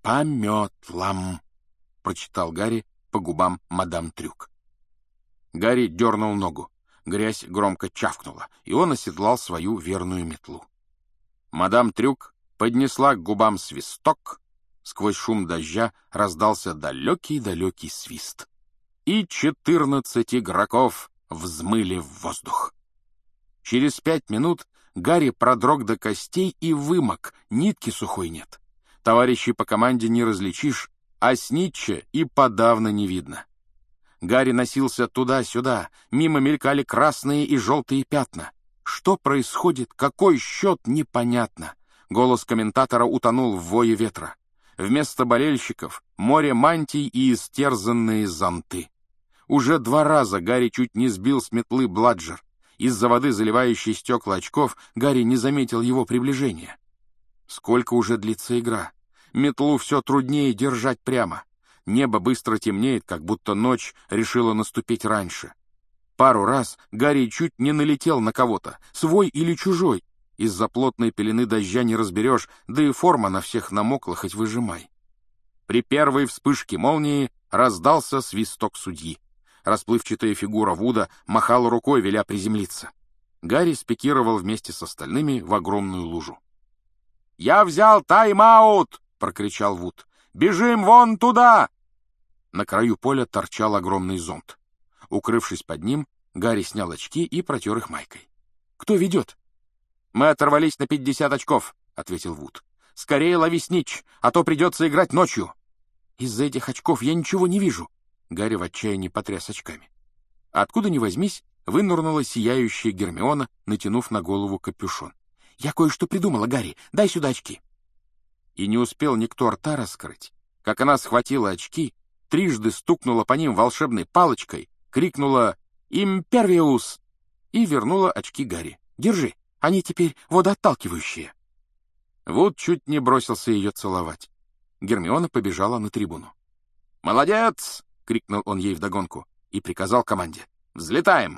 по метлам», — прочитал Гарри по губам мадам Трюк. Гарри дернул ногу. Грязь громко чавкнула, и он оседлал свою верную метлу. Мадам Трюк поднесла к губам свисток. Сквозь шум дождя раздался далекий-далекий свист. И 14 игроков взмыли в воздух. Через 5 минут Гарри продрог до костей и вымок, нитки сухой нет. Товарищей по команде не различишь, а Снитча и подавно не видно. Гарри носился туда-сюда, мимо мелькали красные и желтые пятна. Что происходит, какой счет, непонятно. Голос комментатора утонул в вое ветра. Вместо болельщиков — море мантий и истерзанные зонты. Уже 2 раза Гарри чуть не сбил с метлы Бладжер. Из-за воды, заливающей стекла очков, Гарри не заметил его приближения. Сколько уже длится игра? Метлу все труднее держать прямо. Небо быстро темнеет, как будто ночь решила наступить раньше. Пару раз Гарри чуть не налетел на кого-то, свой или чужой. Из-за плотной пелены дождя не разберешь, да и форма на всех намокла, хоть выжимай. При первой вспышке молнии раздался свисток судьи. Расплывчатая фигура Вуда махала рукой, веля приземлиться. Гарри спикировал вместе с остальными в огромную лужу. «Я взял тайм-аут!» — прокричал Вуд. «Бежим вон туда!» На краю поля торчал огромный зонт. Укрывшись под ним, Гарри снял очки и протер их майкой. «Кто ведет?» «Мы оторвались на 50 очков», — ответил Вуд. «Скорее лови Снитч, а то придется играть ночью». «Из-за этих очков я ничего не вижу». Гарри в отчаянии потряс очками. Откуда ни возьмись, вынырнула сияющая Гермиона, натянув на голову капюшон. «Я кое-что придумала, Гарри, дай сюда очки». И не успел никто рта раскрыть, как она схватила очки, трижды стукнула по ним волшебной палочкой, крикнула «Импервиус!» и вернула очки Гарри. «Держи, они теперь водоотталкивающие». Вуд чуть не бросился ее целовать. Гермиона побежала на трибуну. «Молодец!» — крикнул он ей вдогонку и приказал команде. «Взлетаем!»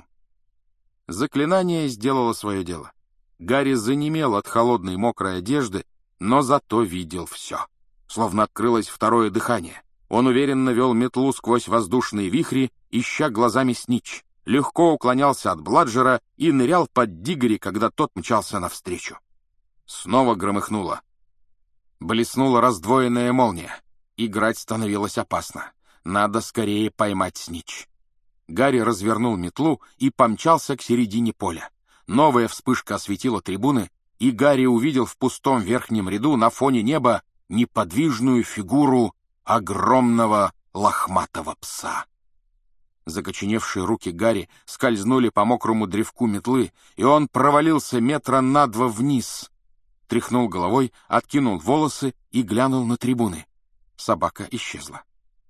Заклинание сделало свое дело. Гарри занемел от холодной мокрой одежды, но зато видел все. Словно открылось второе дыхание. Он уверенно вел метлу сквозь воздушные вихри, ища глазами Снитч, легко уклонялся от Бладжера и нырял под Дигори, когда тот мчался навстречу. Снова громыхнуло. Блеснула раздвоенная молния. Играть становилось опасно. Надо скорее поймать Снитч. Гарри развернул метлу и помчался к середине поля. Новая вспышка осветила трибуны, и Гарри увидел в пустом верхнем ряду на фоне неба неподвижную фигуру огромного лохматого пса. Закоченевшие руки Гарри скользнули по мокрому древку метлы, и он провалился 2 метра вниз. Тряхнул головой, откинул волосы и глянул на трибуны. Собака исчезла.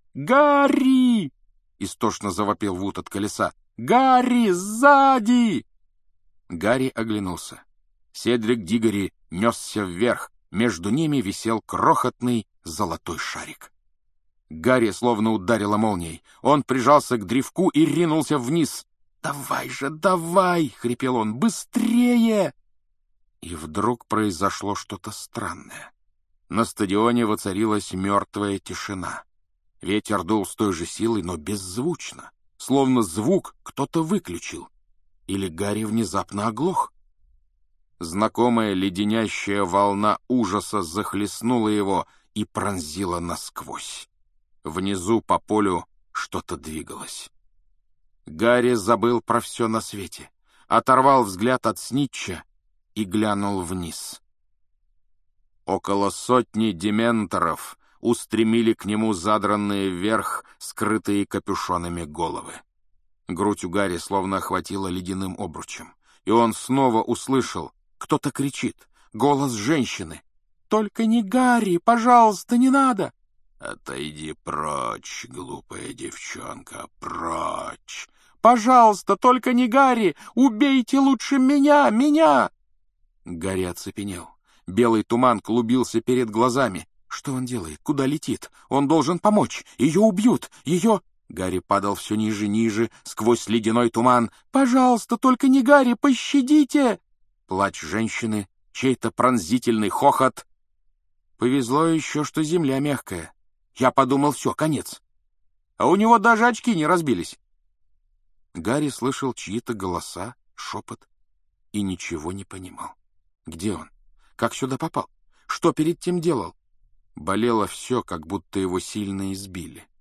«Гарри!» — истошно завопил Вуд от колеса. «Гарри, сзади!» Гарри оглянулся. Седрик Дигори несся вверх, между ними висел крохотный золотой шарик. Гарри словно ударило молнией. Он прижался к древку и ринулся вниз. «Давай же, давай!» — хрипел он. «Быстрее!» И вдруг произошло что-то странное. На стадионе воцарилась мертвая тишина. Ветер дул с той же силой, но беззвучно, словно звук кто-то выключил. Или Гарри внезапно оглох. Знакомая леденящая волна ужаса захлестнула его и пронзила насквозь. Внизу по полю что-то двигалось. Гарри забыл про все на свете, оторвал взгляд от Снитча и глянул вниз. Около 100 дементоров устремили к нему задранные вверх, скрытые капюшонами головы. Грудь у Гарри словно охватила ледяным обручем, и он снова услышал: кто-то кричит, голос женщины. «Только не Гарри, пожалуйста, не надо!» «Отойди прочь, глупая девчонка, прочь!» «Пожалуйста, только не Гарри! Убейте лучше меня, меня!» Гарри оцепенел. Белый туман клубился перед глазами. Что он делает? Куда летит? Он должен помочь. Ее убьют. Ее... Гарри падал все ниже и ниже, сквозь ледяной туман. «Пожалуйста, только не Гарри, пощадите!» Плач женщины, чей-то пронзительный хохот. Повезло еще, что земля мягкая. Я подумал, все, конец. А у него даже очки не разбились. Гарри слышал чьи-то голоса, шепот и ничего не понимал. Где он? Как сюда попал? Что перед тем делал? Болело все, как будто его сильно избили.